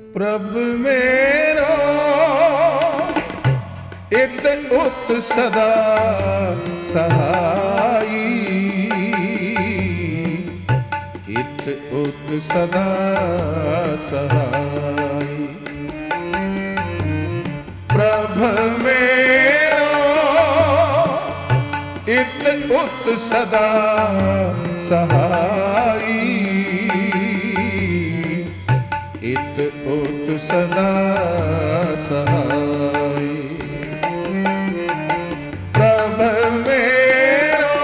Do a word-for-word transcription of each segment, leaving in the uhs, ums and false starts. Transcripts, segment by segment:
प्रभु मेरो इत उत सदा सहाई, इत उत सदा सहाई। प्रभु मेरो इत उत सदा सहाई, इत उत सदा सहाई। प्रभु मेरो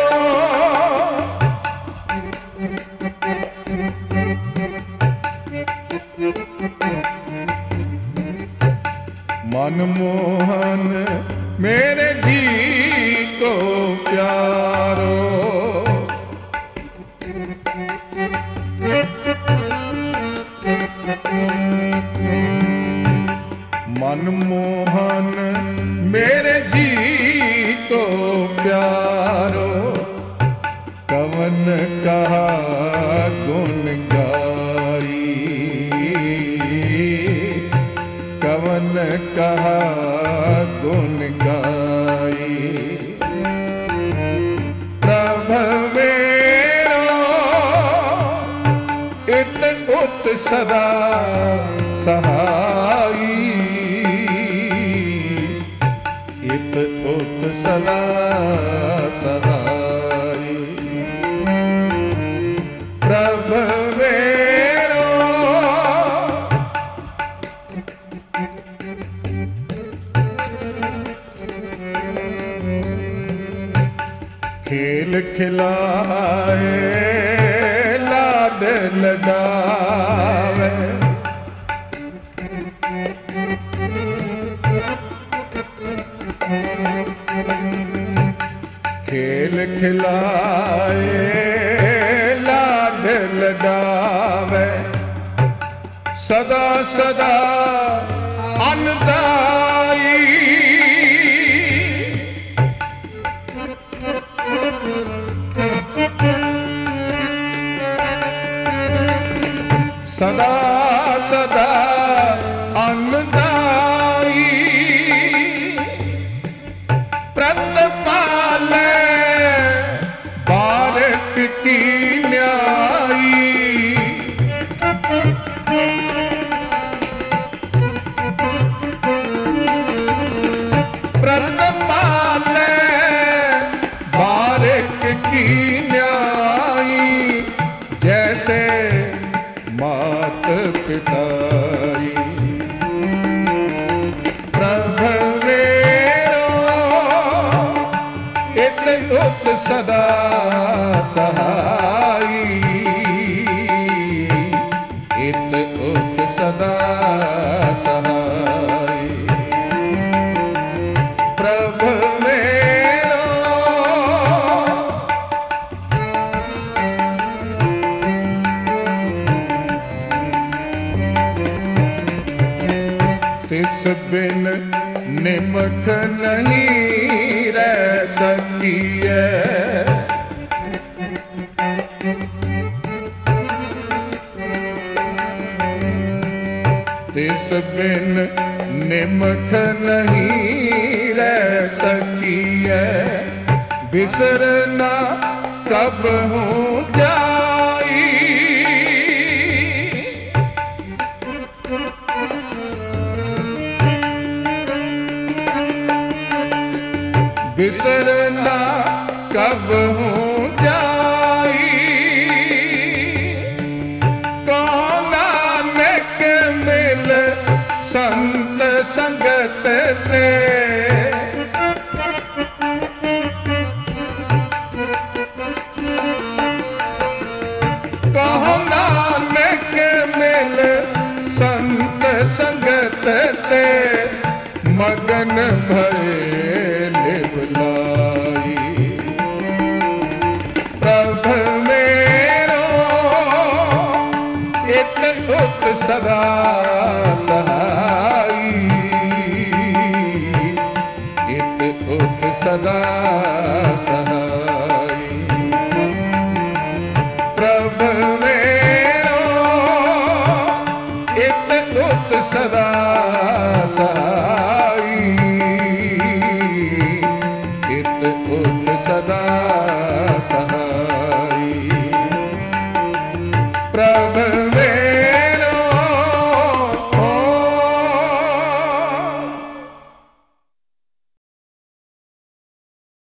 मनमोहन मेरे जी को प्यारो, मनमोहन मेरे जी को प्यारो, कवन कहा गुण गाई, कवन कहा गुण गाई। प्रभु मेरो इत उत सदा सहाई, इत उत सदा सहाई। प्रभु मेरो खेल खिलाए लाड लडावे, खेल खिलाए लाड लडावे, सदा सदा अन्नदाई, सदा सदा अन्नदाई। प्रतिपाले भारत की न्यायी, प्रतिपाले भारत की न्यायी, जैसे मात पिताई। प्रभु मेरो इत उत सदा सहाई, इत उत सदा सहाई। प्रभु मेरो तिस बिन निमक नहीं रह सकी है, तिस बिन निमक नहीं रह सकी है, बिसरना कब हूँ जाई। बिसरना कब हूँ जाई, कौन नानक मिल संत संगत ते, कौन नानक मिल संत संगत ते, मगन भये लिवलाई। प्रभु मेरो इत उत सदा सहाई, इत उत सदा सहाई। प्रभु मेरो इत उत सदा सहाय।